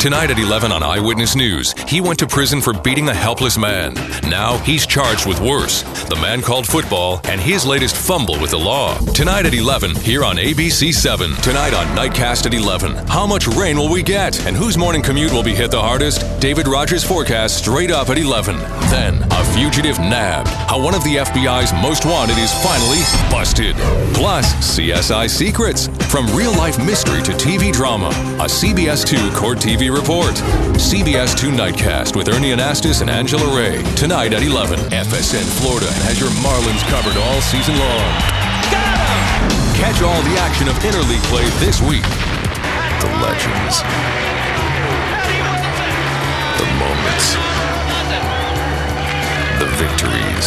Tonight at 11 on Eyewitness News, he went to prison for beating a helpless man. Now he's charged with worse, the man called football, and his latest fumble with the law. Tonight at 11, here on ABC 7. Tonight on Nightcast at 11, how much rain will we get? And whose morning commute will be hit the hardest? David Rogers' forecast straight up at 11. Then, a fugitive nabbed. How one of the FBI's most wanted is finally busted. Plus, CSI secrets. From real-life mystery to TV drama, a CBS 2 Court TV report. CBS 2 Nightcast with Ernie Anastas and Angela Ray. Tonight at 11. FSN Florida has your Marlins covered all season long. Got him! Catch all the action of interleague play this week. The legends. The moments. The victories.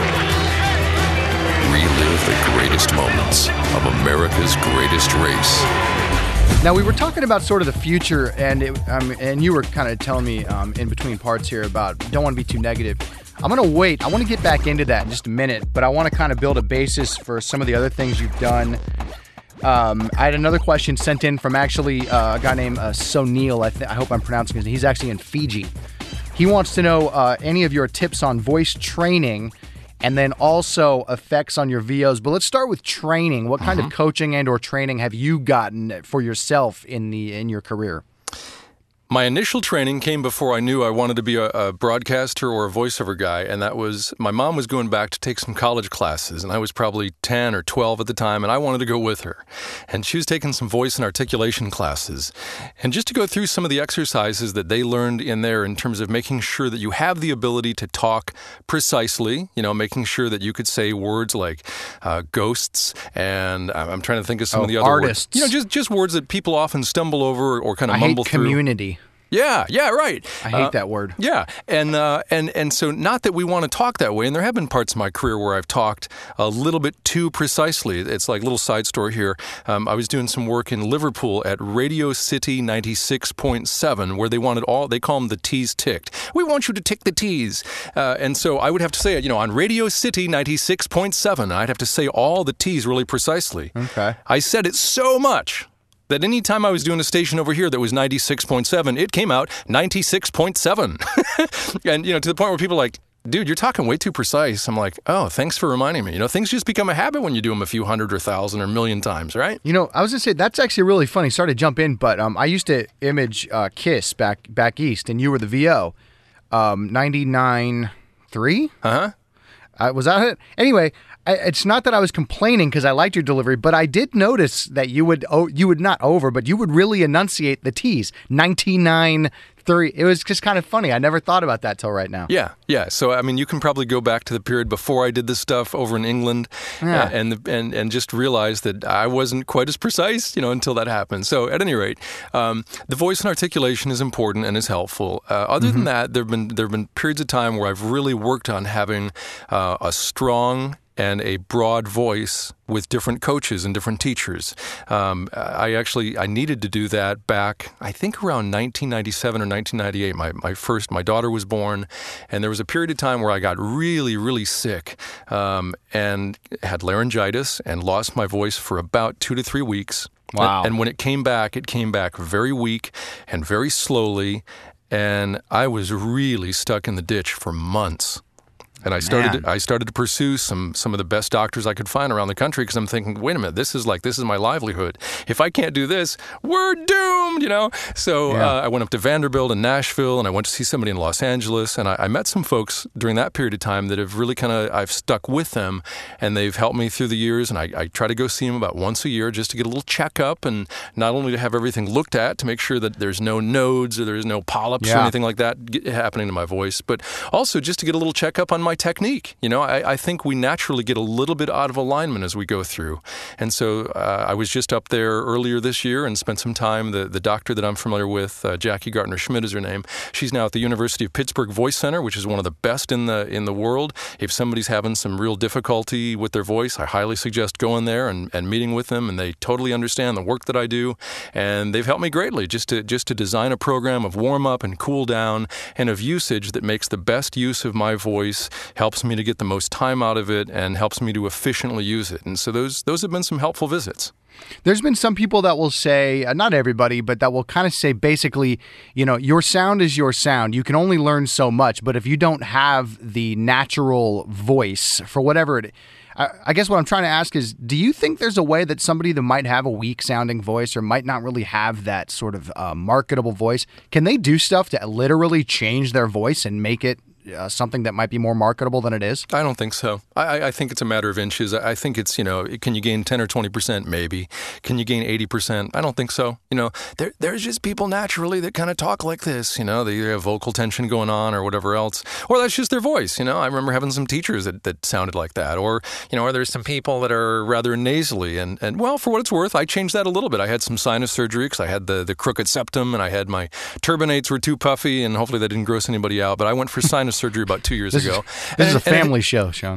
Relive the greatest moments of America's greatest race. Now, we were talking about sort of the future, and and you were kind of telling me in between parts here about don't want to be too negative. I'm going to wait. I want to get back into that in just a minute, but I want to kind of build a basis for some of the other things you've done. I had another question sent in from actually a guy named Sonil. I hope I'm pronouncing his name. He's actually in Fiji. He wants to know any of your tips on voice training and then also effects on your VOs. But let's start with training. What kind of coaching and or training have you gotten for yourself in your career? My initial training came before I knew I wanted to be a broadcaster or a voiceover guy, and that was, my mom was going back to take some college classes, and I was probably 10 or 12 at the time, and I wanted to go with her. And she was taking some voice and articulation classes. And just to go through some of the exercises that they learned in there in terms of making sure that you have the ability to talk precisely, making sure that you could say words like ghosts, and I'm trying to think of some of the other artists. words. Just words that people often stumble over or kind of mumble through. Community. Yeah, right. I hate that word. Yeah, and so not that we want to talk that way, and there have been parts of my career where I've talked a little bit too precisely. It's like a little side story here. I was doing some work in Liverpool at Radio City 96.7, where they call them the T's ticked. We want you to tick the T's. And so I would have to say it, on Radio City 96.7, I'd have to say all the T's really precisely. Okay. I said it so much that any time I was doing a station over here that was 96.7, it came out 96.7. And, to the point where people are like, dude, you're talking way too precise. I'm like, oh, thanks for reminding me. Things just become a habit when you do them a few hundred or thousand or million times, right? I was going to say, that's actually really funny. Sorry to jump in, but I used to image KISS back east, and you were the VO. 99.3? Uh-huh. Was that it? Anyway, it's not that I was complaining because I liked your delivery, but I did notice that you would not but you would really enunciate the T's. 99.3. It was just kind of funny. I never thought about that till right now. Yeah. So, you can probably go back to the period before I did this stuff over in England and just realize that I wasn't quite as precise, until that happened. So, at any rate, the voice and articulation is important and is helpful. Other than that, there have been periods of time where I've really worked on having a strong and a broad voice with different coaches and different teachers. I needed to do that back, I think around 1997 or 1998. My daughter was born, and there was a period of time where I got really, really sick and had laryngitis and lost my voice for about 2 to 3 weeks. Wow. And when it came back very weak and very slowly, and I was really stuck in the ditch for months. And I started to pursue some of the best doctors I could find around the country because I'm thinking, wait a minute, this is my livelihood. If I can't do this, we're doomed, So I went up to Vanderbilt and Nashville, and I went to see somebody in Los Angeles, and I met some folks during that period of time that have really I've stuck with them, and they've helped me through the years, and I try to go see them about once a year just to get a little checkup, and not only to have everything looked at to make sure that there's no nodes or there's no polyps or anything like that happening to my voice, but also just to get a little checkup on my technique. I think we naturally get a little bit out of alignment as we go through. And so I was just up there earlier this year and spent some time. The doctor that I'm familiar with, Jackie Gartner-Schmidt is her name. She's now at the University of Pittsburgh Voice Center, which is one of the best in the world. If somebody's having some real difficulty with their voice, I highly suggest going there and meeting with them. And they totally understand the work that I do. And they've helped me greatly just to design a program of warm up and cool down and of usage that makes the best use of my voice helps me to get the most time out of it, and helps me to efficiently use it. And so those have been some helpful visits. There's been some people that will say, not everybody, but that will kind of say basically, your sound is your sound. You can only learn so much, but if you don't have the natural voice for whatever it, I guess what I'm trying to ask is, do you think there's a way that somebody that might have a weak sounding voice or might not really have that sort of marketable voice, can they do stuff to literally change their voice and make it something that might be more marketable than it is? I don't think so. I think it's a matter of inches. I think it's, can you gain 10 or 20%? Maybe. Can you gain 80%? I don't think so. There's just people naturally that kind of talk like this, they either have vocal tension going on or whatever else, or that's just their voice. I remember having some teachers that sounded like that, or there's some people that are rather nasally, and well, for what it's worth, I changed that a little bit. I had some sinus surgery because I had the crooked septum, and I had my turbinates were too puffy, and hopefully that didn't gross anybody out, but I went for sinus surgery about 2 years ago. This is a family show, Sean.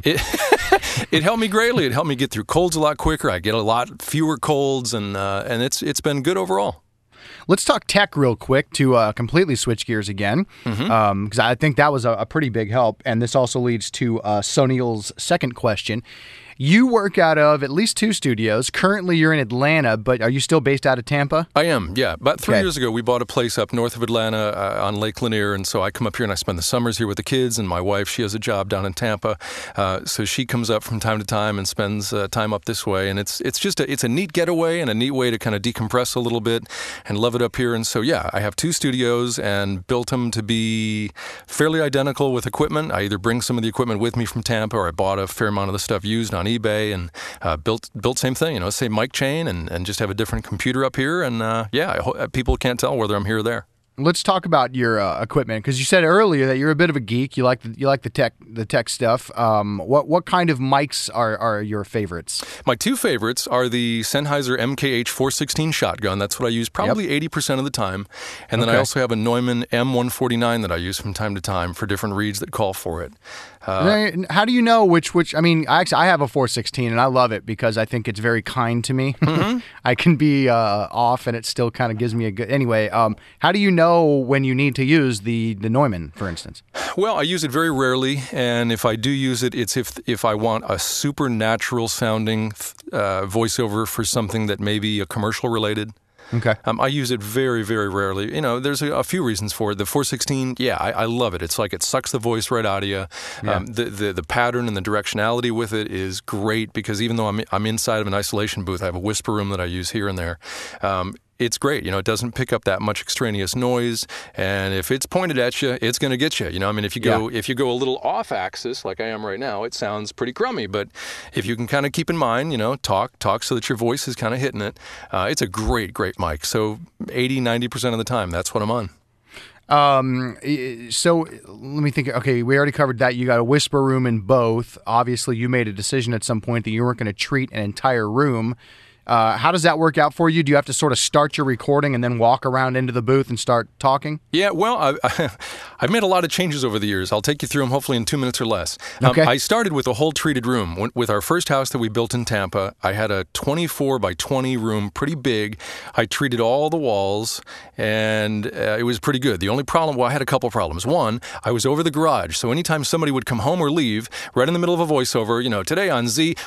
It helped me greatly. It helped me get through colds a lot quicker. I get a lot fewer colds, and it's been good overall. Let's talk tech real quick to completely switch gears again, because I think that was a pretty big help. And this also leads to Sonil's second question. You work out of at least 2 studios. Currently, you're in Atlanta, but are you still based out of Tampa? I am, yeah. About 3 years ago, we bought a place up north of Atlanta on Lake Lanier, and so I come up here and I spend the summers here with the kids, and my wife, she has a job down in Tampa, so she comes up from time to time and spends time up this way, and it's a neat getaway and a neat way to kind of decompress a little bit and love it up here. And so, yeah, I have 2 studios and built them to be fairly identical with equipment. I either bring some of the equipment with me from Tampa, or I bought a fair amount of the stuff used on eBay and built same thing, same mic chain, and just have a different computer up here. And I hope people can't tell whether I'm here or there. Let's talk about your equipment, because you said earlier that you're a bit of a geek. You like the tech stuff. What kind of mics are your favorites? My 2 favorites are the Sennheiser MKH 416 shotgun. That's what I use probably 80% of the time. And then I also have a Neumann M149 that I use from time to time for different reads that call for it. How do you know which? I mean, I have a 416 and I love it because I think it's very kind to me. Mm-hmm. I can be off and it still kind of gives me a good. Anyway, how do you know when you need to use the Neumann, for instance? Well, I use it very rarely, and if I do use it, it's if I want a supernatural sounding voiceover for something that may be a commercial related. Okay. I use it very, very rarely. There's a few reasons for it. The 416, I love it. It's like it sucks the voice right out of you. Yeah. The pattern and the directionality with it is great because even though I'm inside of an isolation booth, I have a whisper room that I use here and there. It's great. It doesn't pick up that much extraneous noise, and if it's pointed at you, it's going to get you. If you go a little off axis like I am right now, it sounds pretty crummy. But if you can kind of keep in mind, talk so that your voice is kind of hitting it, it's a great mic. So 80-90% of the time, that's what I'm on. So let me think. Okay, we already covered that. You got a whisper room in both. Obviously, you made a decision at some point that you weren't going to treat an entire room. How does that work out for you? Do you have to sort of start your recording and then walk around into the booth and start talking? Yeah, well, I've made a lot of changes over the years. I'll take you through them hopefully in 2 minutes or less. Okay. I started with a whole treated room. With our first house that we built in Tampa, I had a 24 by 20 room, pretty big. I treated all the walls, and it was pretty good. The only problem, I had a couple problems. One, I was over the garage, so anytime somebody would come home or leave, right in the middle of a voiceover, today on Z,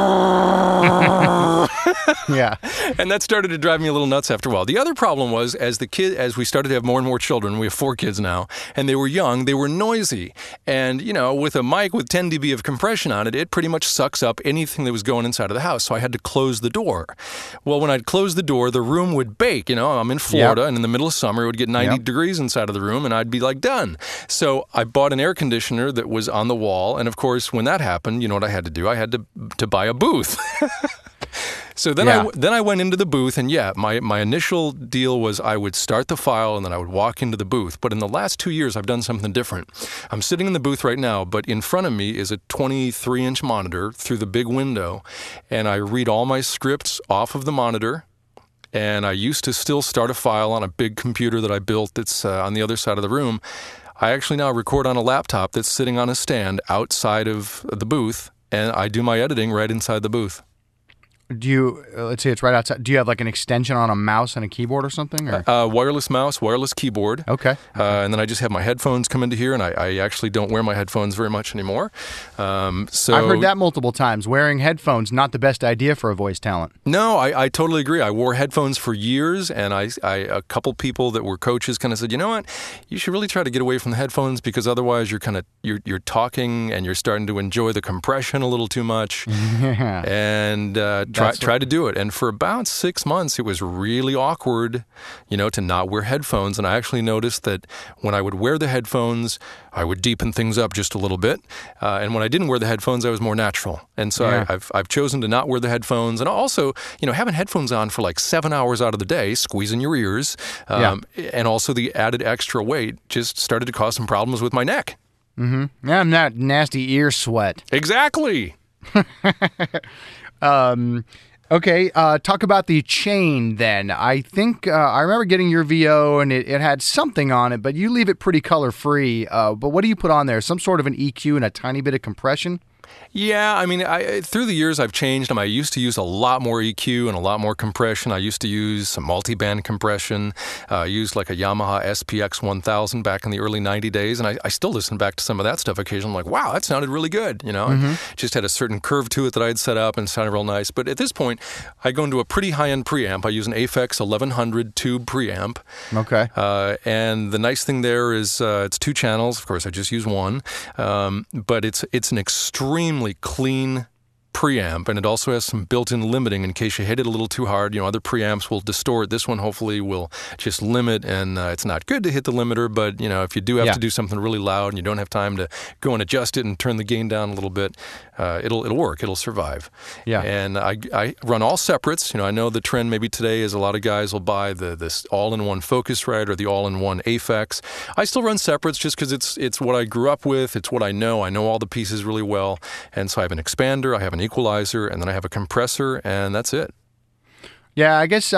yeah. And that started to drive me a little nuts after a while. The other problem was, as we started to have more and more children, we have 4 kids now, and they were young, they were noisy. And, with a mic with 10 dB of compression on it, it pretty much sucks up anything that was going inside of the house. So I had to close the door. Well, when I'd close the door, the room would bake. I'm in Florida, and in the middle of summer, it would get 90 degrees inside of the room, and I'd be like, done. So I bought an air conditioner that was on the wall. And, of course, when that happened, you know what I had to do? I had to buy a booth. So then I went into the booth, and my initial deal was I would start the file and then I would walk into the booth. But in the last 2 years, I've done something different. I'm sitting in the booth right now, but in front of me is a 23-inch monitor through the big window, and I read all my scripts off of the monitor. And I used to still start a file on a big computer that I built that's on the other side of the room. I actually now record on a laptop that's sitting on a stand outside of the booth, and I do my editing right inside the booth. Do you, let's say it's right outside, do you have like an extension on a mouse and a keyboard or something? Or? Wireless mouse, wireless keyboard. Okay. And then I just have my headphones come into here, and I actually don't wear my headphones very much anymore. So I've heard that multiple times. Wearing headphones, not the best idea for a voice talent. No, I totally agree. I wore headphones for years, and a couple people that were coaches kind of said, you know what, you should really try to get away from the headphones because otherwise you're talking and you're starting to enjoy the compression a little too much. Yeah. And try to do it. And for about 6 months, it was really awkward, to not wear headphones. And I actually noticed that when I would wear the headphones, I would deepen things up just a little bit. And when I didn't wear the headphones, I was more natural. And so Yeah. I've chosen to not wear the headphones. And also, having headphones on for like 7 hours out of the day, squeezing your ears, and also the added extra weight just started to cause some problems with my neck. Mm-hmm. Yeah, I'm that nasty ear sweat. Exactly. Okay, talk about the chain then. I think I remember getting your VO and it had something on it, but you leave it pretty color-free. But what do you put on there? Some sort of an EQ and a tiny bit of compression? Yeah, I mean, through the years I've changed them. I used to use a lot more EQ and a lot more compression. I used to use some multi-band compression. I used like a Yamaha SPX 1000 back in the early 90 days, and I still listen back to some of that stuff occasionally. I'm like, wow, that sounded really good, It just had a certain curve to it that I had set up and sounded real nice. But at this point, I go into a pretty high-end preamp. I use an Aphex 1100 tube preamp. Okay. And the nice thing there is it's 2 channels. Of course, I just use one. But it's an extremely clean preamp, and it also has some built-in limiting in case you hit it a little too hard. Other preamps will distort. This one hopefully will just limit, and it's not good to hit the limiter, but if you do have to do something really loud and you don't have time to go and adjust it and turn the gain down a little bit, it'll work. It'll survive. Yeah. And I run all separates. I know the trend maybe today is a lot of guys will buy this all-in-one Focusrite or the all-in-one Aphex. I still run separates just because it's what I grew up with. It's what I know. I know all the pieces really well, and so I have an expander, I have an equalizer, and then I have a compressor, and that's it. Yeah, I guess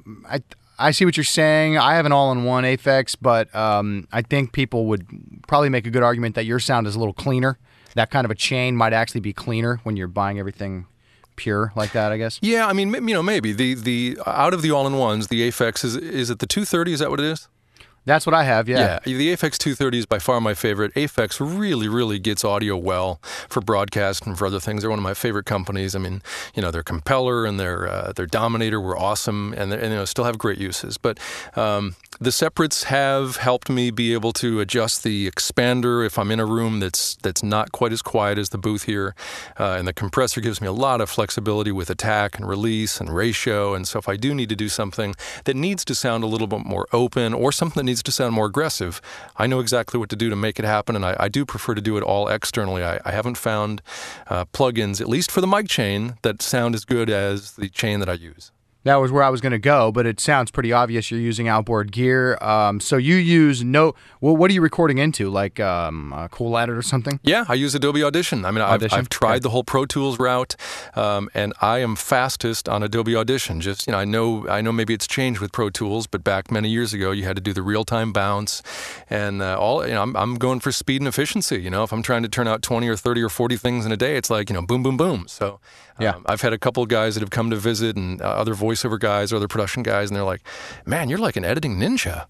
I see what you're saying. I have an all-in-one Aphex, but I think people would probably make a good argument that your sound is a little cleaner. That kind of a chain might actually be cleaner when you're buying everything pure like that, I guess. Yeah, I mean, maybe the out of the all-in-ones, the Aphex is it the 230? Is that what it is? That's what I have, yeah. Yeah, the Aphex 230 is by far my favorite. Aphex really, really gets audio well for broadcast and for other things. They're one of my favorite companies. I mean, their Compeller and their Dominator were awesome, and still have great uses. But the separates have helped me be able to adjust the expander if I'm in a room that's not quite as quiet as the booth here. And the compressor gives me a lot of flexibility with attack and release and ratio. And so if I do need to do something that needs to sound a little bit more open or something that needs to sound more aggressive, I know exactly what to do to make it happen, and I do prefer to do it all externally. I haven't found plugins, at least for the mic chain, that sound as good as the chain that I use. That was where I was going to go, but it sounds pretty obvious you're using outboard gear. So you use what are you recording into, like a Cool Edit or something? Yeah, I use Adobe Audition. I mean, I've tried the whole Pro Tools route, and I am fastest on Adobe Audition. Just I know maybe it's changed with Pro Tools, but back many years ago, you had to do the real-time bounce, and I'm going for speed and efficiency. If I'm trying to turn out 20 or 30 or 40 things in a day, it's like boom, boom, boom. So I've had a couple of guys that have come to visit, and other voiceover guys or other production guys, and they're like, man, you're like an editing ninja,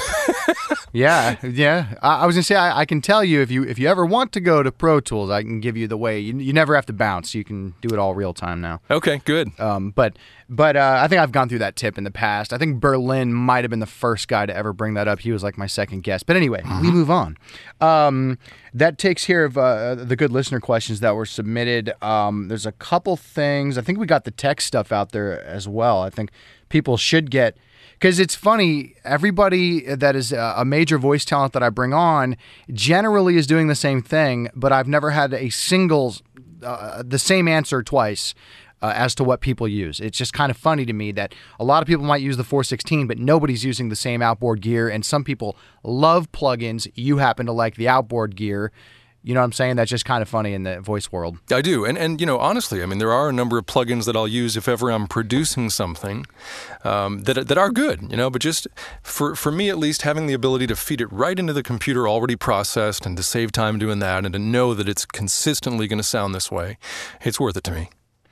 Yeah. I was gonna say I can tell you if you ever want to go to Pro Tools, I can give you the way. You never have to bounce. You can do it all real time now. Okay, good. But I think I've gone through that tip in the past. I think Berlin might have been the first guy to ever bring that up. He was like my second guest. But anyway, we move on. That takes care of the good listener questions that were submitted. There's a couple things. I think we got the tech stuff out there as well. I think people should get, because it's funny, everybody that is a major voice talent that I bring on generally is doing the same thing, but I've never had a single, the same answer twice as to what people use. It's just kind of funny to me that a lot of people might use the 416, but nobody's using the same outboard gear, and some people love plugins. You happen to like the outboard gear. You know what I'm saying? That's just kind of funny in the voice world. I do. And honestly, I mean, there are a number of plugins that I'll use if ever I'm producing something that are good, but just for me at least, having the ability to feed it right into the computer already processed and to save time doing that and to know that it's consistently going to sound this way, it's worth it to me.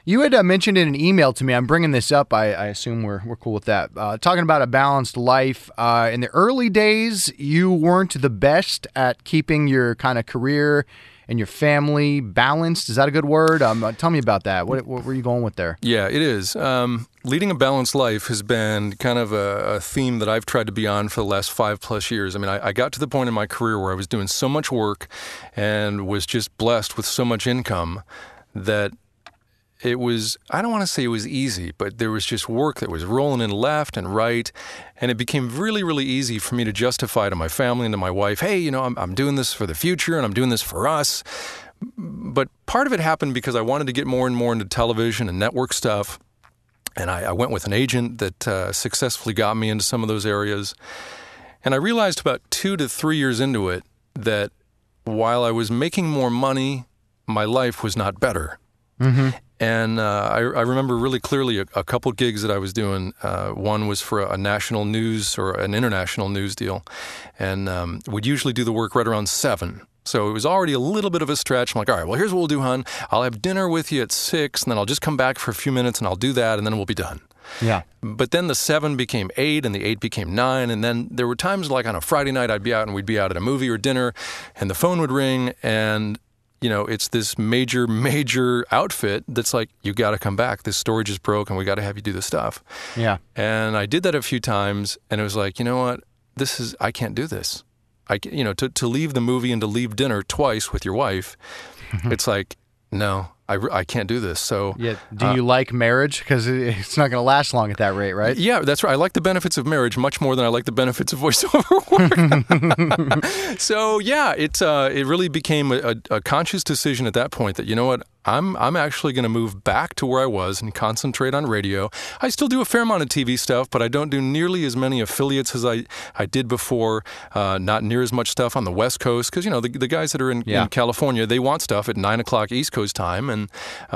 You had mentioned in an email to me, I'm bringing this up, I assume we're cool with that, talking about a balanced life. In the early days, you weren't the best at keeping your kind of career and your family balanced. Is that a good word? Tell me about that. What were you going with there? Yeah, it is. Leading a balanced life has been kind of a theme that I've tried to be on for the last 5+ years. I mean, I got to the point in my career where I was doing so much work and was just blessed with so much income that it was, I don't want to say it was easy, but there was just work that was rolling in left and right, and it became really, really easy for me to justify to my family and to my wife, hey, you know, I'm doing this for the future and I'm doing this for us. But part of it happened because I wanted to get more and more into television and network stuff, and I went with an agent that successfully got me into some of those areas. And I realized about 2 to 3 years into it that while I was making more money, my life was not better. Mm-hmm. And I remember really clearly a couple gigs that I was doing. One was for a national news or an international news deal, and we'd usually do the work right around 7. So it was already a little bit of a stretch. I'm like, all right, well, here's what we'll do, hon. I'll have dinner with you at 6, and then I'll just come back for a few minutes, and I'll do that, and then we'll be done. Yeah. But then the 7 became 8, and the 8 became 9, and then there were times like on a Friday night I'd be out, and we'd be out at a movie or dinner, and the phone would ring, and you know, it's this major outfit that's like, you got to come back. This storage is broke and we got to have you do this stuff. Yeah. And I did that a few times and it was like, you know what? I can't do this. To leave the movie and to leave dinner twice with your wife, it's like, no, I can't do this. So, yeah. Do you like marriage? Because it's not going to last long at that rate, right? Yeah, that's right. I like the benefits of marriage much more than I like the benefits of voiceover work. So yeah, it really became a conscious decision at that point that, you know what, I'm actually going to move back to where I was and concentrate on radio. I still do a fair amount of TV stuff, but I don't do nearly as many affiliates as I did before. Not near as much stuff on the West Coast because, you know, the guys that are in California, they want stuff at 9 o'clock East Coast time. And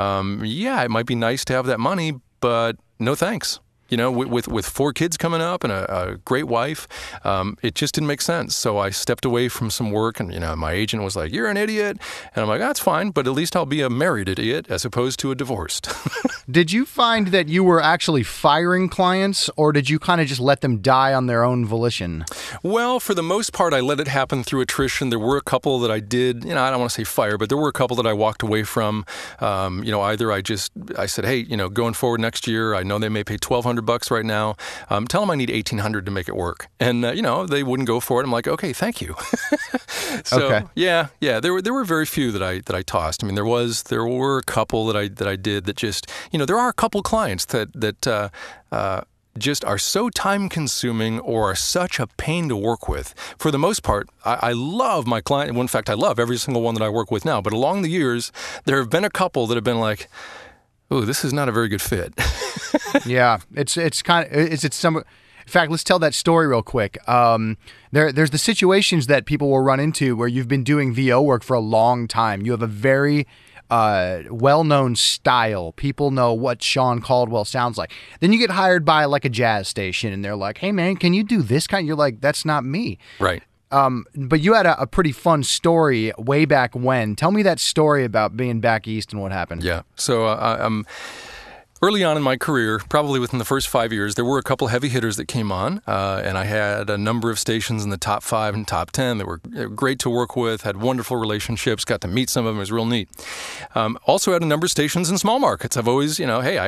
it might be nice to have that money, but no thanks. You know, with 4 kids coming up and a great wife, it just didn't make sense. So I stepped away from some work and, you know, my agent was like, you're an idiot. And I'm like, that's fine, but at least I'll be a married idiot as opposed to a divorced. Did you find that you were actually firing clients or did you kind of just let them die on their own volition? Well, for the most part, I let it happen through attrition. There were a couple that I did, you know, I don't want to say fire, but there were a couple that I walked away from. Either I said, hey, you know, going forward next year, I know they may pay $1,200 right now. Tell them I need $1,800 to make it work. And, they wouldn't go for it. I'm like, okay, thank you. So, okay. Yeah. There were very few that I tossed. I mean, there were a couple that I did that just, you know, there are a couple clients that just are so time-consuming or are such a pain to work with. For the most part, I love my client. Well, in fact, I love every single one that I work with now. But along the years, there have been a couple that have been like, oh, this is not a very good fit. Yeah, it's kind of some. In fact, let's tell that story real quick. There's the situations that people will run into where you've been doing VO work for a long time. You have a very well-known style. People know what Sean Caldwell sounds like. Then you get hired by like a jazz station, and they're like, "Hey, man, can you do this kind?" You're like, "That's not me." Right. But you had a pretty fun story way back when. Tell me that story about being back east and what happened. Yeah. So early on in my career, probably within the first 5 years, there were a couple heavy hitters that came on, and I had a number of stations in the top 5 and top 10 that were great to work with, had wonderful relationships, got to meet some of them. It was real neat. Also had a number of stations in small markets. I've always,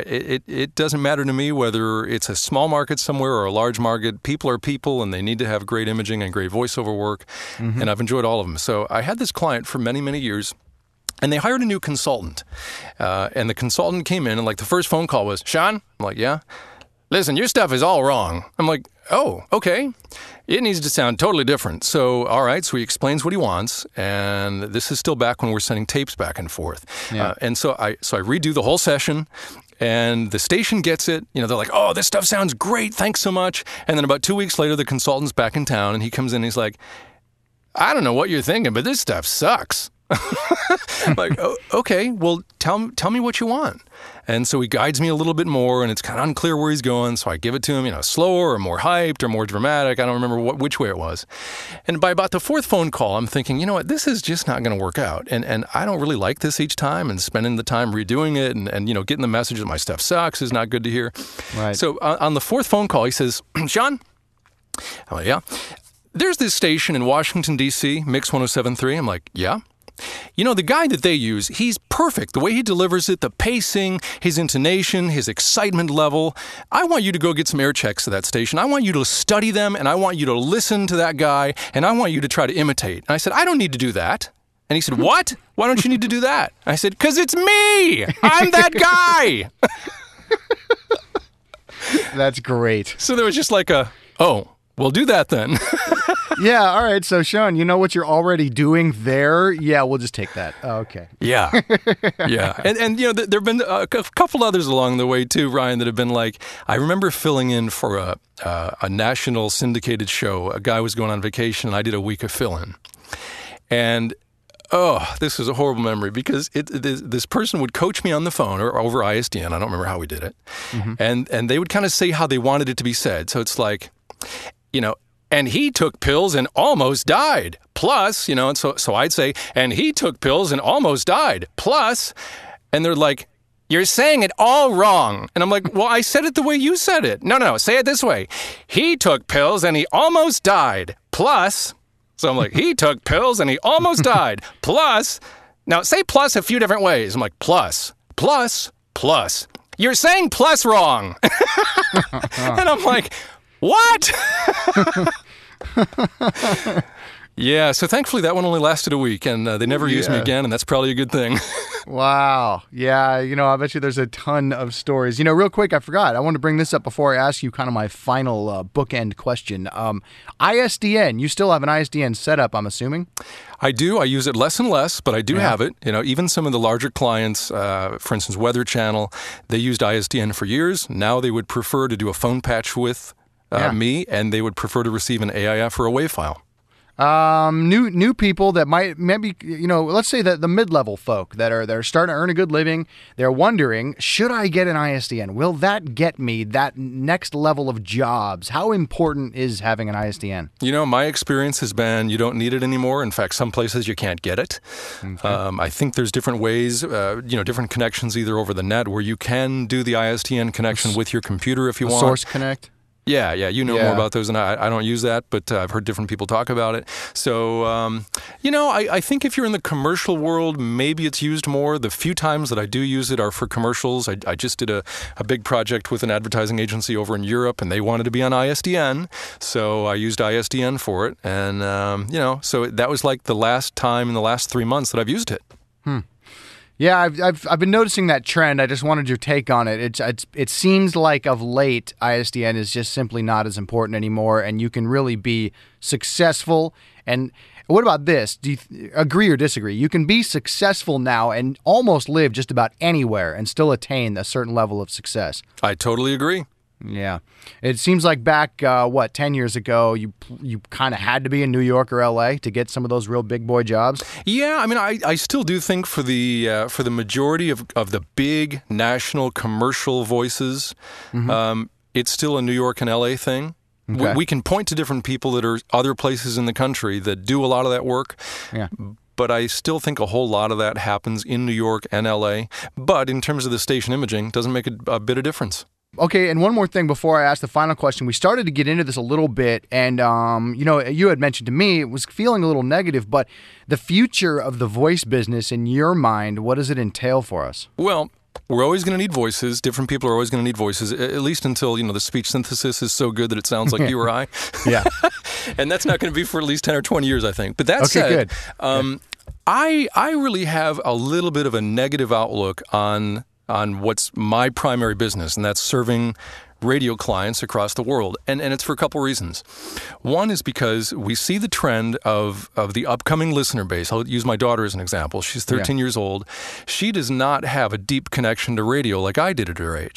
it doesn't matter to me whether it's a small market somewhere or a large market. People are people, and they need to have great imaging and great voiceover work, and I've enjoyed all of them. So I had this client for many, many years. And they hired a new consultant. And the consultant came in, and like the first phone call was, Sean? I'm like, yeah. Listen, your stuff is all wrong. I'm like, oh, okay. It needs to sound totally different. So, all right. So he explains what he wants. And this is still back when we're sending tapes back and forth. Yeah. And so I redo the whole session. And the station gets it. You know, they're like, oh, this stuff sounds great. Thanks so much. And then about 2 weeks later, the consultant's back in town. And he comes in and he's like, I don't know what you're thinking, but this stuff sucks. I'm like, oh, okay, well, tell me what you want. And so he guides me a little bit more, and it's kind of unclear where he's going. So I give it to him, slower or more hyped or more dramatic. I don't remember which way it was. And by about the fourth phone call, I'm thinking, you know what, this is just not going to work out. And I don't really like this each time, and spending the time redoing it and getting the message that my stuff sucks is not good to hear. Right. So on the fourth phone call, he says, Sean, I'm like, yeah. There's this station in Washington, D.C., Mix 107.3. I'm like, yeah. The guy that they use, he's perfect. The way he delivers it, the pacing, his intonation, his excitement level. I want you to go get some air checks to that station. I want you to study them, and I want you to listen to that guy, and I want you to try to imitate. And I said, I don't need to do that. And he said, what? Why don't you need to do that? I said, because it's me. I'm that guy. That's great. So there was just like we'll do that then. Yeah, all right. So, Sean, you know what you're already doing there? Yeah, we'll just take that. Oh, okay. Yeah. Yeah. And there have been a couple others along the way, too, Ryan, that have been like, I remember filling in for a national syndicated show. A guy was going on vacation, and I did a week of fill-in. And, this was a horrible memory because this person would coach me on the phone or over ISDN. I don't remember how we did it. Mm-hmm. And they would kind of say how they wanted it to be said. So it's like, and he took pills and almost died. Plus, and so I'd say, and he took pills and almost died. Plus, and they're like, you're saying it all wrong. And I'm like, well, I said it the way you said it. No, say it this way. He took pills and he almost died. Plus, so I'm like, he took pills and he almost died. Plus, now say plus a few different ways. I'm like, plus. You're saying plus wrong. And I'm like, what? Yeah, so thankfully that one only lasted a week, and they never used me again, and that's probably a good thing. Wow. Yeah, I bet you there's a ton of stories. Real quick, I forgot. I want to bring this up before I ask you kind of my final bookend question. ISDN, you still have an ISDN setup, I'm assuming? I do. I use it less and less, but I do have it. Even some of the larger clients, for instance, Weather Channel, they used ISDN for years. Now they would prefer to do a phone patch with me, and they would prefer to receive an AIF or a WAV file. New people that maybe let's say that the mid-level folk they're starting to earn a good living, they're wondering, should I get an ISDN? Will that get me that next level of jobs? How important is having an ISDN? My experience has been you don't need it anymore. In fact, some places you can't get it. Okay. I think there's different ways, different connections either over the net where you can do the ISDN connection with your computer if you want. Source Connect? Yeah, you know more about those than I don't use that, but I've heard different people talk about it. So, I think if you're in the commercial world, maybe it's used more. The few times that I do use it are for commercials. I just did a big project with an advertising agency over in Europe, and they wanted to be on ISDN, so I used ISDN for it. And, so that was like the last time in the last 3 months that I've used it. Yeah, I've been noticing that trend. I just wanted your take on it. It seems like of late ISDN is just simply not as important anymore, and you can really be successful. And what about this? Do you agree or disagree? You can be successful now and almost live just about anywhere and still attain a certain level of success. I totally agree. Yeah. It seems like back, 10 years ago, you kind of had to be in New York or L.A. to get some of those real big boy jobs. Yeah, I mean, I still do think for the majority of the big national commercial voices, it's still a New York and L.A. thing. Okay. We can point to different people that are other places in the country that do a lot of that work. Yeah. But I still think a whole lot of that happens in New York and L.A. But in terms of the station imaging, it doesn't make a bit of difference. Okay, and one more thing before I ask the final question. We started to get into this a little bit, and you had mentioned to me it was feeling a little negative, but the future of the voice business, in your mind, what does it entail for us? Well, we're always going to need voices. Different people are always going to need voices, at least until, the speech synthesis is so good that it sounds like you or I. Yeah. And that's not going to be for at least 10 or 20 years, I think. But that said, good. I really have a little bit of a negative outlook on what's my primary business, and that's serving radio clients across the world. And it's for a couple reasons. One is because we see the trend of the upcoming listener base. I'll use my daughter as an example. She's 13 years old. She does not have a deep connection to radio like I did at her age.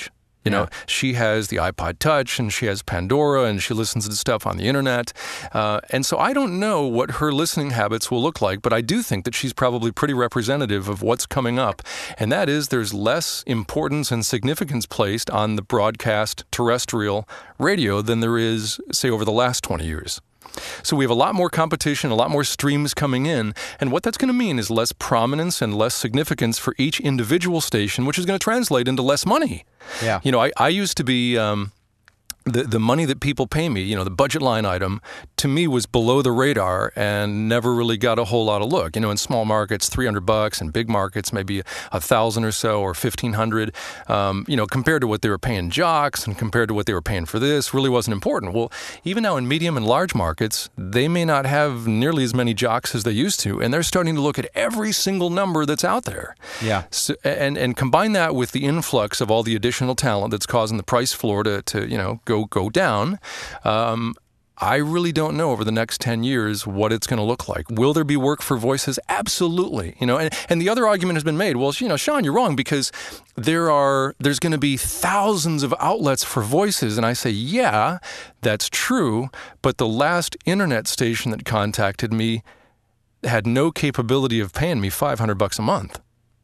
You know, she has the iPod Touch and she has Pandora and she listens to stuff on the internet. And so I don't know what her listening habits will look like, but I do think that she's probably pretty representative of what's coming up. And that is there's less importance and significance placed on the broadcast terrestrial radio than there is, say, over the last 20 years. So we have a lot more competition, a lot more streams coming in, and what that's going to mean is less prominence and less significance for each individual station, which is going to translate into less money. Yeah. You know, I used to be the money that people pay me, you know, the budget line item, to me was below the radar and never really got a whole lot of look. You know, in small markets, $300, and big markets, maybe $1,000 or so, or $1,500. You know, compared to what they were paying jocks and compared to what they were paying for this, really wasn't important. Well, even now in medium and large markets, they may not have nearly as many jocks as they used to, and they're starting to look at every single number that's out there. Yeah. So, and combine that with the influx of all the additional talent that's causing the price floor to you know, go down. I really don't know over the next 10 years what it's going to look like. Will there be work for voices? Absolutely. You know, and the other argument has been made, well, you know, Sean, you're wrong because there's going to be thousands of outlets for voices. And I say, yeah, that's true. But the last internet station that contacted me had no capability of paying me $500 a month.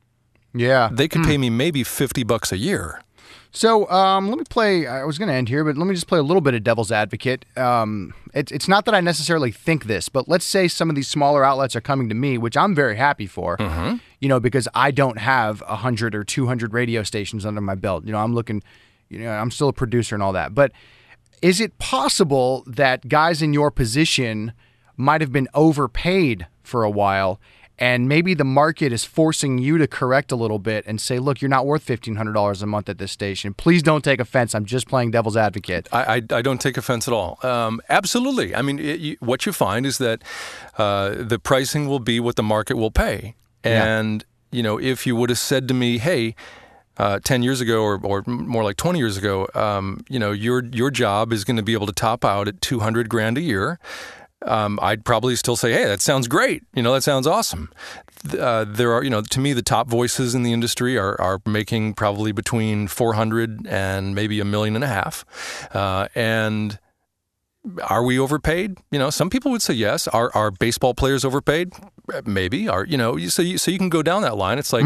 Yeah. They could pay me maybe $50 a year. So let me play, I was going to end here, but let me just play a little bit of devil's advocate. It's not that I necessarily think this, but let's say some of these smaller outlets are coming to me, which I'm very happy for, you know, because I don't have 100 or 200 radio stations under my belt. You know, I'm looking, you know, I'm still a producer and all that. But is it possible that guys in your position might have been overpaid for a while, and maybe the market is forcing you to correct a little bit and say, look, you're not worth $1,500 a month at this station. Please don't take offense. I'm just playing devil's advocate. I don't take offense at all. Absolutely. I mean, what you find is that the pricing will be what the market will pay. And, you know, if you would have said to me, hey, 10 years ago or more like 20 years ago, you know, your job is going to be able to top out at $200,000 a year. I'd probably still say, hey, that sounds great. You know, that sounds awesome. There are, you know, to me, the top voices in the industry are making probably between $400,000 and maybe $1.5 million. And are we overpaid? You know, some people would say yes. Are baseball players overpaid? Maybe. You know, so you can go down that line. It's like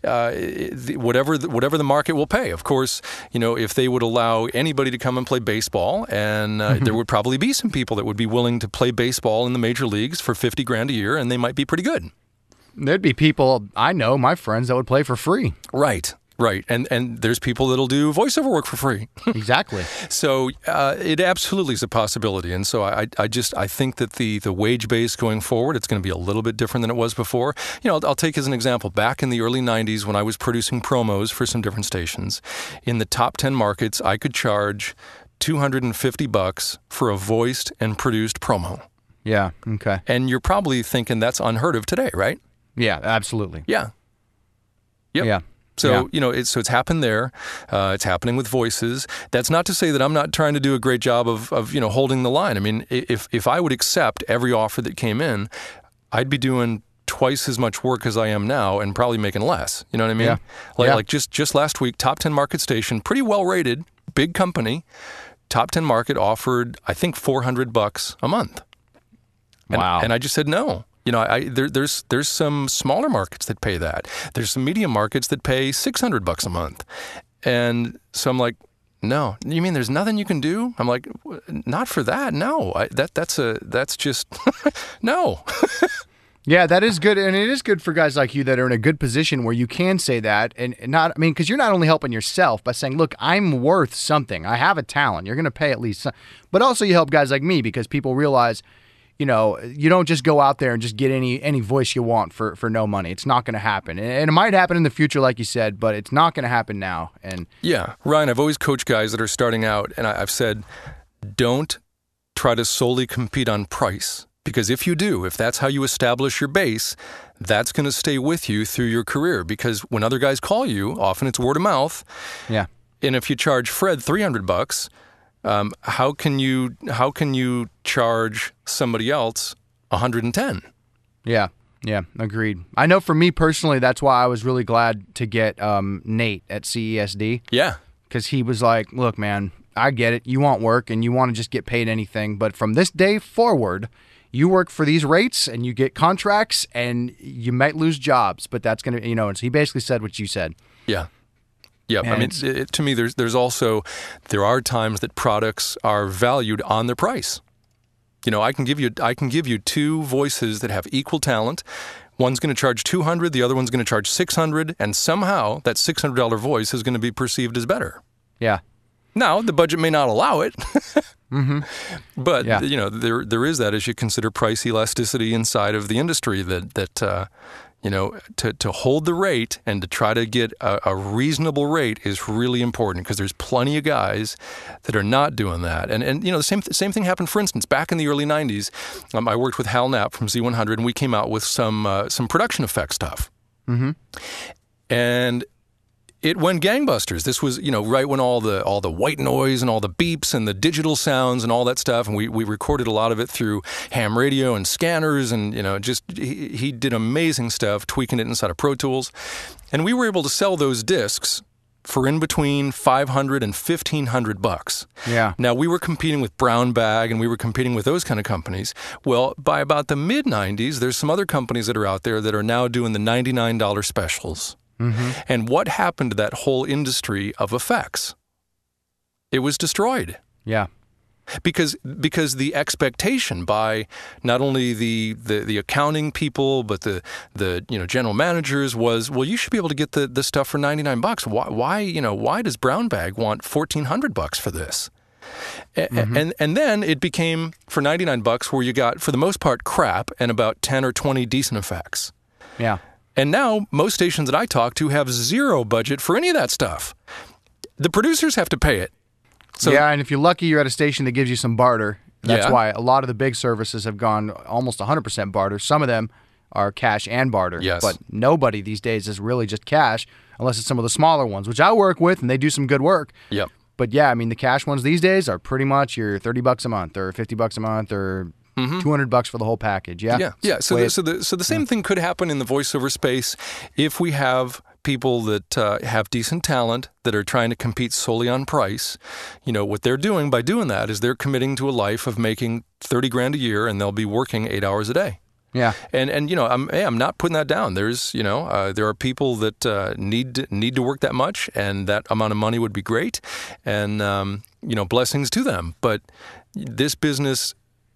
whatever the market will pay. Of course, you know, if they would allow anybody to come and play baseball, and there would probably be some people that would be willing to play baseball in the major leagues for $50,000 a year, and they might be pretty good. There'd be people I know, my friends, that would play for free. Right. Right. And there's people that'll do voiceover work for free. Exactly. So it absolutely is a possibility. And so I think that the wage base going forward, it's going to be a little bit different than it was before. You know, I'll take as an example, back in the early 90s when I was producing promos for some different stations, in the top 10 markets, I could charge $250 for a voiced and produced promo. Yeah. Okay. And you're probably thinking that's unheard of today, right? Yeah, absolutely. Yeah. Yep. Yeah. So, you know, it's happened there. It's happening with voices. That's not to say that I'm not trying to do a great job of you know, holding the line. I mean, if I would accept every offer that came in, I'd be doing twice as much work as I am now and probably making less. You know what I mean? Yeah. Like just last week, top 10 market station, pretty well rated, big company, top 10 market offered, I think, $400 a month. Wow. And I just said no. You know, there's some smaller markets that pay that. There's some medium markets that pay $600 a month. And so I'm like, no. You mean there's nothing you can do? I'm like, not for that. No. That's just no. Yeah, that is good. And it is good for guys like you that are in a good position where you can say that. And not, I mean, because you're not only helping yourself by saying, look, I'm worth something. I have a talent. You're going to pay at least some. But also you help guys like me because people realize, you know, you don't just go out there and just get any voice you want for no money. It's not going to happen. And it might happen in the future, like you said, but it's not going to happen now. And yeah, Ryan, I've always coached guys that are starting out, and I've said, don't try to solely compete on price. Because if you do, if that's how you establish your base, that's going to stay with you through your career. Because when other guys call you, often it's word of mouth. Yeah. And if you charge Fred $300, how can you charge somebody else $110? Yeah, agreed. I know for me personally, that's why I was really glad to get Nate at CESD. Yeah. because he was like, look, man, I get it. You want work and you want to just get paid anything. But from this day forward, you work for these rates and you get contracts and you might lose jobs. But that's going to, and so he basically said what you said. Yeah. Yeah. I mean, to me, there are times that products are valued on their price. I can give you two voices that have equal talent. One's going to charge $200, the other one's going to charge $600, and somehow that $600 voice is going to be perceived as better. Yeah. Now, the budget may not allow it, mm-hmm. but there is that as you consider price elasticity inside of the industry that to hold the rate and to try to get a reasonable rate is really important, because there's plenty of guys that are not doing that. And the same thing happened, for instance, back in the early 90s. I worked with Hal Knapp from Z100, and we came out with some production effect stuff. Mm-hmm. And it went gangbusters. This was, right when all the white noise and all the beeps and the digital sounds and all that stuff, and we recorded a lot of it through ham radio and scanners, and he did amazing stuff, tweaking it inside of Pro Tools, and we were able to sell those discs for in between $500 and $1,500. Yeah. Now, we were competing with Brown Bag, and we were competing with those kind of companies. Well, by about the mid 90s, there's some other companies that are out there that are now doing the $99 specials. Mm-hmm. And what happened to that whole industry of effects? It was destroyed. Yeah. Because the expectation by not only the accounting people, but the general managers was, well, you should be able to get the stuff for $99. Why does Brown Bag want $1,400 for this? Mm-hmm. And then it became for $99 where you got, for the most part, crap and about 10 or 20 decent effects. Yeah. And now, most stations that I talk to have zero budget for any of that stuff. The producers have to pay it. So, yeah, and if you're lucky, you're at a station that gives you some barter. That's why a lot of the big services have gone almost 100% barter. Some of them are cash and barter. Yes. But nobody these days is really just cash, unless it's some of the smaller ones, which I work with, and they do some good work. Yep. But yeah, I mean, the cash ones these days are pretty much your $30 a month or $50 a month or $200 for the whole package. Yeah. Yeah. So the same thing could happen in the voiceover space if we have people that have decent talent that are trying to compete solely on price. What they're doing by doing that is they're committing to a life of making $30,000 a year, and they'll be working 8 hours a day. Yeah. And I'm not putting that down. There's there are people that need to work that much, and that amount of money would be great, and blessings to them. But this business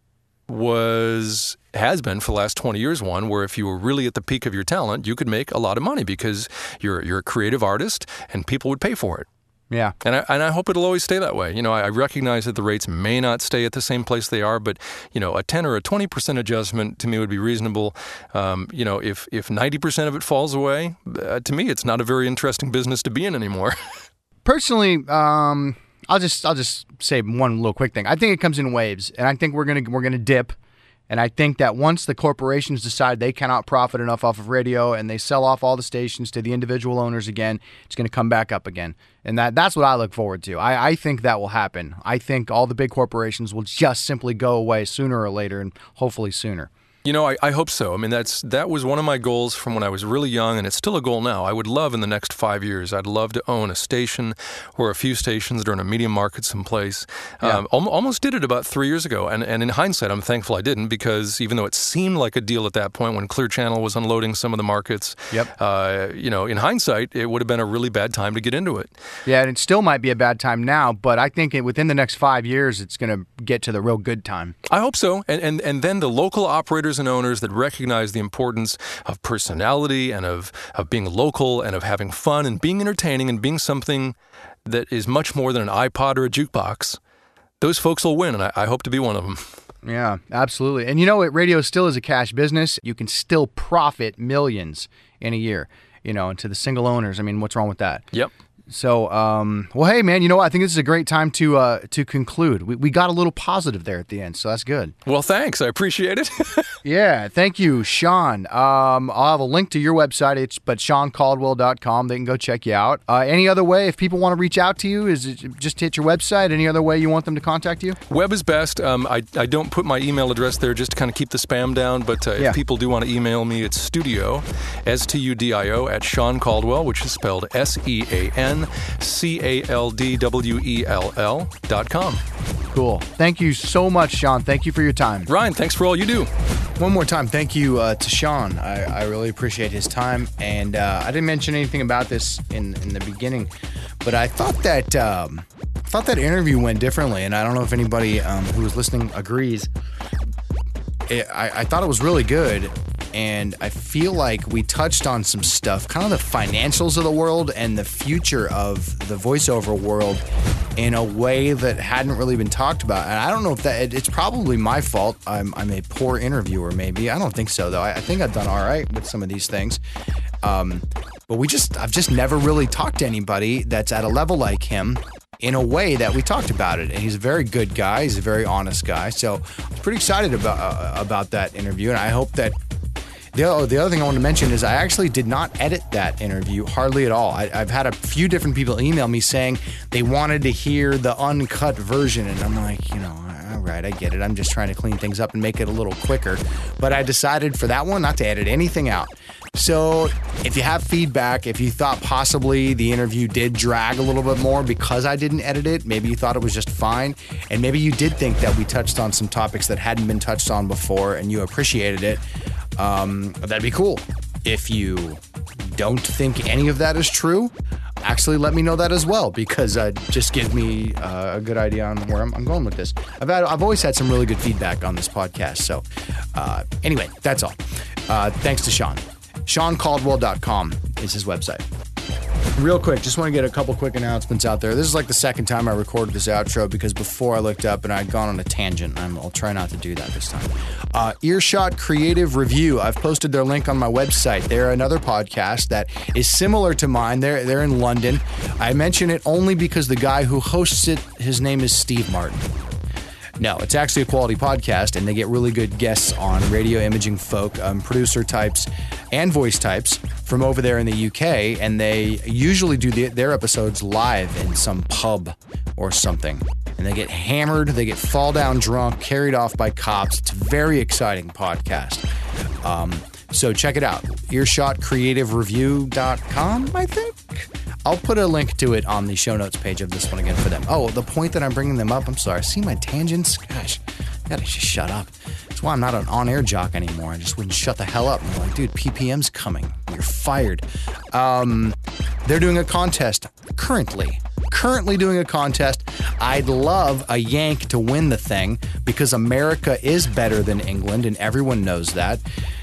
has been for the last 20 years one where if you were really at the peak of your talent, you could make a lot of money because you're a creative artist and people would pay for it. Yeah. And I hope it'll always stay that way. I recognize that the rates may not stay at the same place they are, but a 10 or a 20% adjustment to me would be reasonable. If 90% of it falls away, to me it's not a very interesting business to be in anymore. Personally, I'll just say one little quick thing. I think it comes in waves, and I think we're gonna dip. And I think that once the corporations decide they cannot profit enough off of radio and they sell off all the stations to the individual owners again, it's going to come back up again. And that's what I look forward to. I think that will happen. I think all the big corporations will just simply go away sooner or later, and hopefully sooner. I hope so. I mean, that was one of my goals from when I was really young, and it's still a goal now. I would love in the next 5 years, I'd love to own a station or a few stations that are in a medium market someplace. Yeah. Almost did it about 3 years ago, and in hindsight, I'm thankful I didn't, because even though it seemed like a deal at that point when Clear Channel was unloading some of the markets, in hindsight, it would have been a really bad time to get into it. Yeah, and it still might be a bad time now, but I think within the next 5 years, it's going to get to the real good time. I hope so, and then the local operators and owners that recognize the importance of personality and of being local and of having fun and being entertaining and being something that is much more than an iPod or a jukebox, those folks will win, and I hope to be one of them. Yeah, absolutely. And radio still is a cash business. You can still profit millions in a year, and to the single owners, I mean, what's wrong with that? Yep. So, well, hey, man, I think this is a great time to conclude. We got a little positive there at the end, so that's good. Well, thanks. I appreciate it. Yeah, thank you, Sean. I'll have a link to your website, but SeanCaldwell.com. They can go check you out. Any other way, if people want to reach out to you, is it just hit your website? Any other way you want them to contact you? Web is best. I don't put my email address there just to kind of keep the spam down, but if people do want to email me, it's studio, STUDIO, at Sean Caldwell, which is spelled SEAN. SeanCaldwell.com. Cool. Thank you so much, Sean. Thank you for your time. Ryan, thanks for all you do. One more time, thank you to Sean. I really appreciate his time. And I didn't mention anything about this in the beginning, but I thought that interview went differently, and I don't know if anybody who was listening agrees. I thought it was really good, and I feel like we touched on some stuff, kind of the financials of the world and the future of the voiceover world in a way that hadn't really been talked about. And I don't know if it's probably my fault. I'm a poor interviewer, maybe. I don't think so, though. I think I've done all right with some of these things. But I've just never really talked to anybody that's at a level like him in a way that we talked about it. And he's a very good guy. He's a very honest guy. So I was pretty excited about that interview. And I hope that the other thing I want to mention is I actually did not edit that interview hardly at all. I've had a few different people email me saying they wanted to hear the uncut version. And I'm like, all right, I get it. I'm just trying to clean things up and make it a little quicker. But I decided for that one not to edit anything out. So if you have feedback, if you thought possibly the interview did drag a little bit more because I didn't edit it, maybe you thought it was just fine, and maybe you did think that we touched on some topics that hadn't been touched on before and you appreciated it, that'd be cool. If you don't think any of that is true, actually let me know that as well, because it just gives me a good idea on where I'm going with this. I've always had some really good feedback on this podcast. So anyway, that's all. Thanks to Sean. SeanCaldwell.com is his website. Real quick, just want to get a couple quick announcements out there. This is like the second time I recorded this outro because before I looked up and I'd gone on a tangent. I'll try not to do that this time. Earshot Creative Review. I've posted their link on my website. They're another podcast that is similar to mine. They're in London. I mention it only because the guy who hosts it, his name is Steve Martin. No, it's actually a quality podcast, and they get really good guests on radio imaging folk, producer types, and voice types from over there in the UK, and they usually do their episodes live in some pub or something. And they get hammered, they get fall down drunk, carried off by cops. It's a very exciting podcast. So check it out. EarshotCreativeReview.com, I think. I'll put a link to it on the show notes page of this one again for them. Oh, the point that I'm bringing them up, I'm sorry. See my tangents? Gosh, I gotta just shut up. That's why I'm not an on-air jock anymore. I just wouldn't shut the hell up. I'm like, dude, PPM's coming. You're fired. They're doing a contest currently doing a contest. I'd love a Yank to win the thing because America is better than England, and everyone knows that.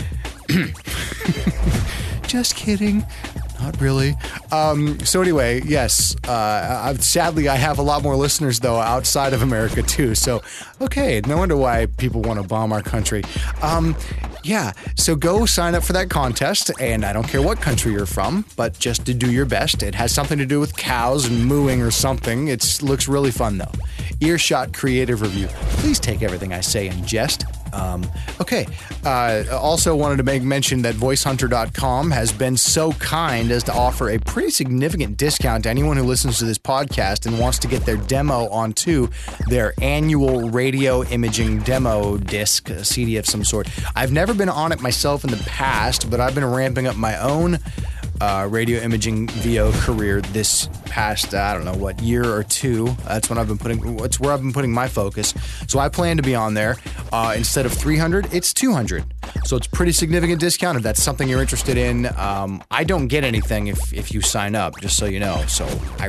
Just kidding. Not really. So anyway, yes. Sadly, I have a lot more listeners, though, outside of America, too. So, okay, no wonder why people want to bomb our country. Yeah, so go sign up for that contest, and I don't care what country you're from, but just to do your best. It has something to do with cows and mooing or something. It looks really fun, though. Earshot Creative Review. Please take everything I say in jest. Okay. Also wanted to make mention that VoiceHunter.com has been so kind as to offer a pretty significant discount to anyone who listens to this podcast and wants to get their demo onto their annual radio imaging demo disc, a CD of some sort. I've never been on it myself in the past, but I've been ramping up my own radio imaging VO career this past, year or two. That's where I've been putting my focus. So I plan to be on there. Instead of $300, it's $200. So it's a pretty significant discount if that's something you're interested in. I don't get anything if you sign up, just so you know. So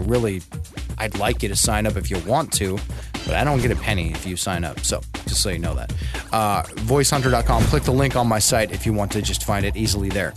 I'd like you to sign up if you want to, but I don't get a penny if you sign up. So just so you know that. VoiceHunter.com. Click the link on my site if you want to just find it easily there.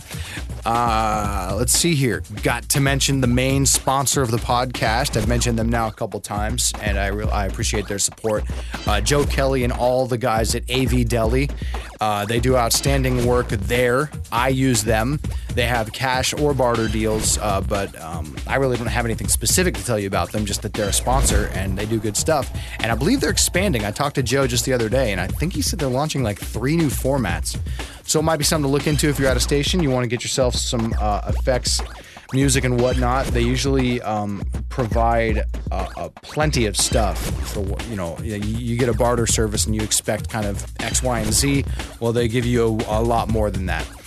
Let's see here. Got to mention the main sponsor of the podcast. I've mentioned them now a couple times, and I appreciate their support. Joe Kelly and all the guys at AV Deli. They do outstanding work there. I use them. They have cash or barter deals, but I really don't have anything specific to tell you about them, just that they're a sponsor and they do good stuff. And I believe they're expanding. I talked to Joe just the other day, and I think he said they're launching like 3 new formats. So it might be something to look into if you're at a station, you want to get yourself some effects, music, and whatnot. They usually provide plenty of stuff for, you get a barter service and you expect kind of X, Y, and Z. Well, they give you a lot more than that.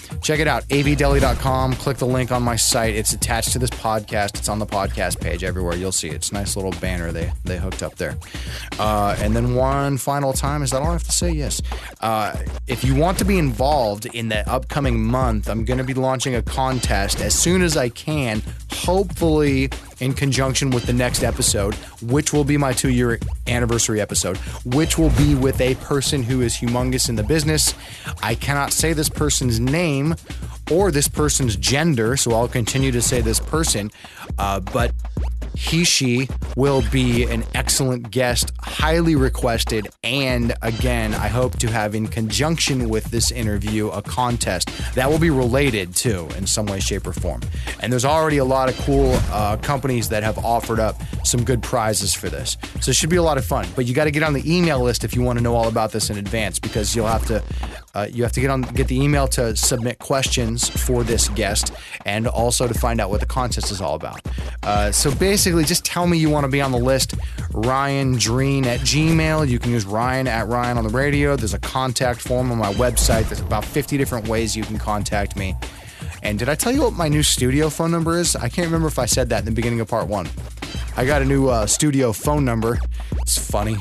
check it out, avdeli.com. Click the link on my site. It's attached to this podcast. It's on the podcast page everywhere. You'll see it. It's a nice little banner they hooked up there. And then one final time, is that all I have to say? Yes. If you want to be involved in the upcoming month, I'm going to be launching a contest as soon as I can, hopefully in conjunction with the next episode, which will be my 2-year anniversary episode, which will be with a person who is humongous in the business. I cannot say this person's name or this person's gender, so I'll continue to say this person, but she will be an excellent guest, highly requested, and again, I hope to have in conjunction with this interview a contest that will be related to in some way, shape, or form. And there's already a lot of cool companies that have offered up some good prizes for this. So it should be a lot of fun. But you got to get on the email list if you want to know all about this in advance, because you'll have to get the email to submit questions for this guest and also to find out what the contest is all about. So basically, just tell me you want to be on the list. RyanDreen@gmail. You can use Ryan at Ryan on the radio. There's a contact form on my website. There's about 50 different ways you can contact me. And did I tell you what my new studio phone number is? I can't remember if I said that in the beginning of part 1. I got a new studio phone number. It's funny.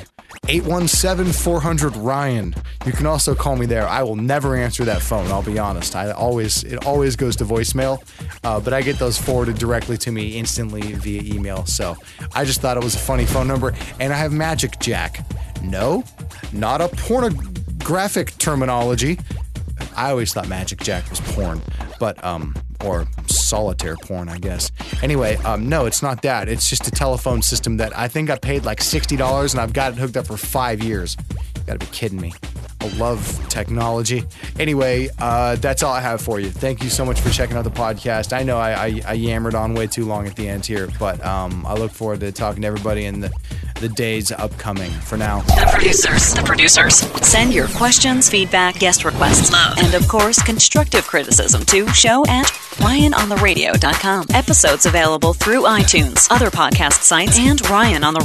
817-400-RYAN. You can also call me there. I will never answer that phone, I'll be honest. It always goes to voicemail, but I get those forwarded directly to me instantly via email. So I just thought it was a funny phone number. And I have Magic Jack. No, not a pornographic terminology. I always thought Magic Jack was porn, but or solitaire porn, I guess. Anyway, no, it's not that. It's just a telephone system that I think I paid like $60 and I've got it hooked up for 5 years. You gotta be kidding me. I love technology. Anyway, that's all I have for you. Thank you so much for checking out the podcast. I know I yammered on way too long at the end here, but I look forward to talking to everybody in the days upcoming. For now, The producers. Send your questions, feedback, guest requests, love, and of course, constructive criticism to show@RyanOnTheRadio.com. Episodes available through iTunes, other podcast sites, and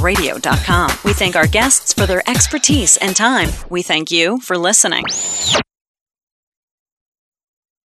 RyanOnTheRadio.com. We thank our guests for their expertise and time. We thank you for listening.